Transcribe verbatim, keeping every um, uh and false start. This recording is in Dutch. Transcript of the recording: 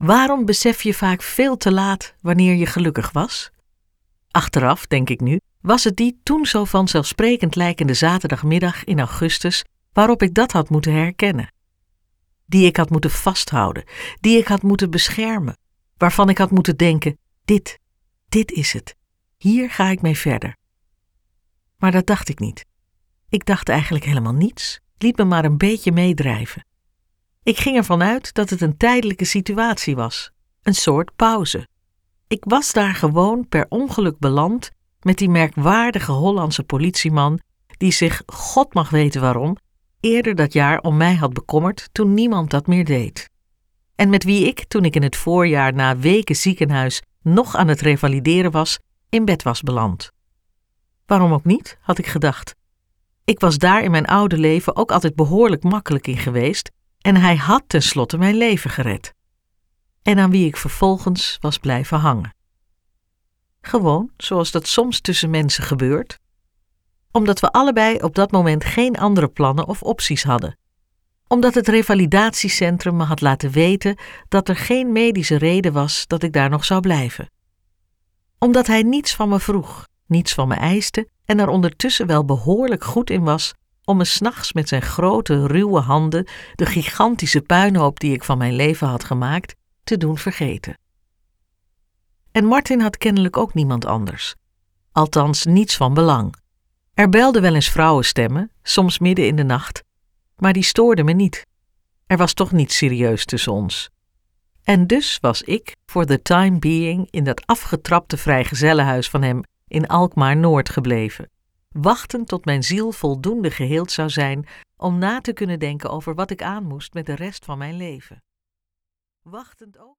Waarom besef je vaak veel te laat wanneer je gelukkig was? Achteraf, denk ik nu, was het die toen zo vanzelfsprekend lijkende zaterdagmiddag in augustus waarop ik dat had moeten herkennen. Die ik had moeten vasthouden, die ik had moeten beschermen, waarvan ik had moeten denken, dit, dit is het, hier ga ik mee verder. Maar dat dacht ik niet. Ik dacht eigenlijk helemaal niets, liet me maar een beetje meedrijven. Ik ging ervan uit dat het een tijdelijke situatie was, een soort pauze. Ik was daar gewoon per ongeluk beland met die merkwaardige Hollandse politieman die zich, God mag weten waarom, eerder dat jaar om mij had bekommerd toen niemand dat meer deed. En met wie ik, toen ik in het voorjaar na weken ziekenhuis nog aan het revalideren was, in bed was beland. Waarom ook niet, had ik gedacht. Ik was daar in mijn oude leven ook altijd behoorlijk makkelijk in geweest en hij had tenslotte mijn leven gered. En aan wie ik vervolgens was blijven hangen. Gewoon, zoals dat soms tussen mensen gebeurt. Omdat we allebei op dat moment geen andere plannen of opties hadden. Omdat het revalidatiecentrum me had laten weten dat er geen medische reden was dat ik daar nog zou blijven. Omdat hij niets van me vroeg, niets van me eiste en er ondertussen wel behoorlijk goed in was om me 's nachts met zijn grote, ruwe handen de gigantische puinhoop die ik van mijn leven had gemaakt, te doen vergeten. En Martin had kennelijk ook niemand anders. Althans niets van belang. Er belden wel eens vrouwenstemmen, soms midden in de nacht, maar die stoorden me niet. Er was toch niets serieus tussen ons. En dus was ik, for the time being, in dat afgetrapte vrijgezellenhuis van hem in Alkmaar-Noord gebleven, wachtend tot mijn ziel voldoende geheeld zou zijn om na te kunnen denken over wat ik aan moest met de rest van mijn leven. Wachtend ook